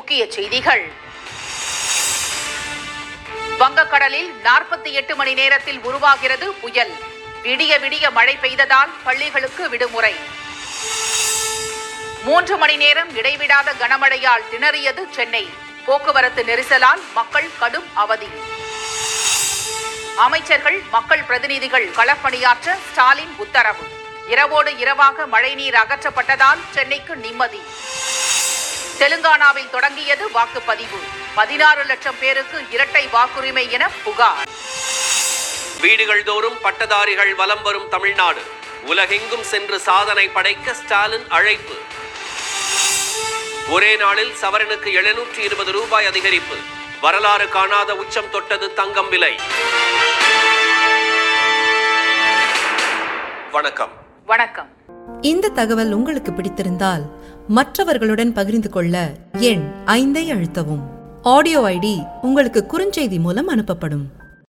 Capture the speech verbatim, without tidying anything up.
முக்கிய செய்திகள். வங்கக்கடலில் நாற்பத்தி எட்டு மணி நேரத்தில் உருவாகிறது புயல். விடிய விடிய மழை பெய்ததால் பள்ளிகளுக்கு விடுமுறை. மூன்று மணி நேரம் இடைவிடாத கனமழையால் திணறியது சென்னை. போக்குவரத்து நெரிசலால் மக்கள் கடும் அவதி. அமைச்சர்கள், மக்கள் பிரதிநிதிகள் களப்பணியாற்ற ஸ்டாலின் உத்தரவு. இரவோடு இரவாக மழைநீர் அகற்றப்பட்டதால் சென்னைக்கு நிம்மதி. தெலுங்கானாவில் தொடங்கியது வாக்குப்பதிவு. பதினாறு லட்சம் பேருக்கு இரட்டை வாக்குரிமை என புகார். வீடுகள் தோறும் பட்டதாரிகள் வலம் வரும் தமிழ்நாடு. உலகெங்கும் சென்று சாதனை படைக்க ஸ்டாலின் அழைப்பு. ஒரே நாளில் சவரனுக்கு எழுநூற்றி இருபது ரூபாய் அதிகரிப்பு. வரலாறு காணாத உச்சம் தொட்டது தங்கம் விலை. வணக்கம். வணக்கம். இந்த தகவல் உங்களுக்கு பிடித்திருந்தால் மற்றவர்களுடன் பகிர்ந்து கொள்ள எண் ஐந்தை அழுத்தவும். ஆடியோ ஐடி உங்களுக்கு குறுஞ்செய்தி மூலம் அனுப்பப்படும்.